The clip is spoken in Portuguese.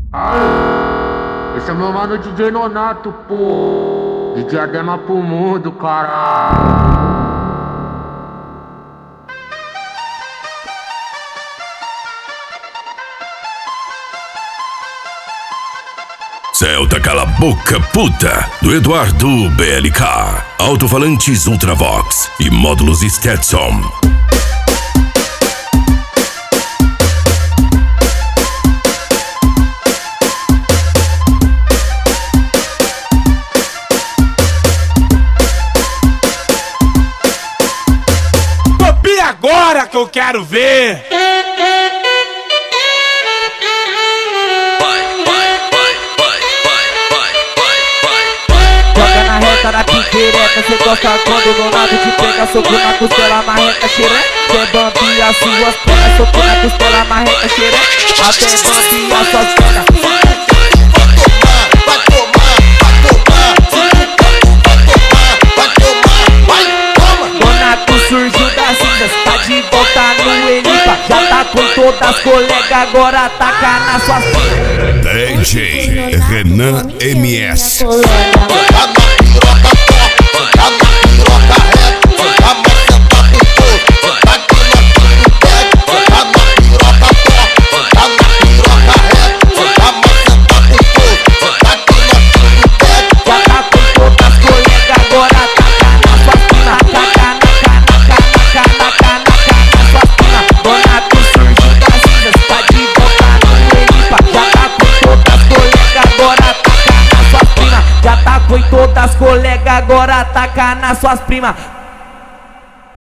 Aê, esse é meu mano DJ Nonato, pô. De Diadema pro mundo, caralho. Celta Cala Boca Puta, do Eduardo BLK. Alto-falantes Ultravox e módulos Stetson. Copia agora que eu quero ver! Joga na reta, na piquereca, cê gosta quando o Nonato te pega. Soco na costela, marreca, xereca. Cê bambia suas pernas, soco na costela, marreca, xereca. Até bambia suas pernas. Nonato surgiu das cinzas, tá de volta no Elipa. Já tá com todas as colegas, agora taca nas suas pernas. DJ Renan MS. Foi todas as colegas, agora taca nas suas primas.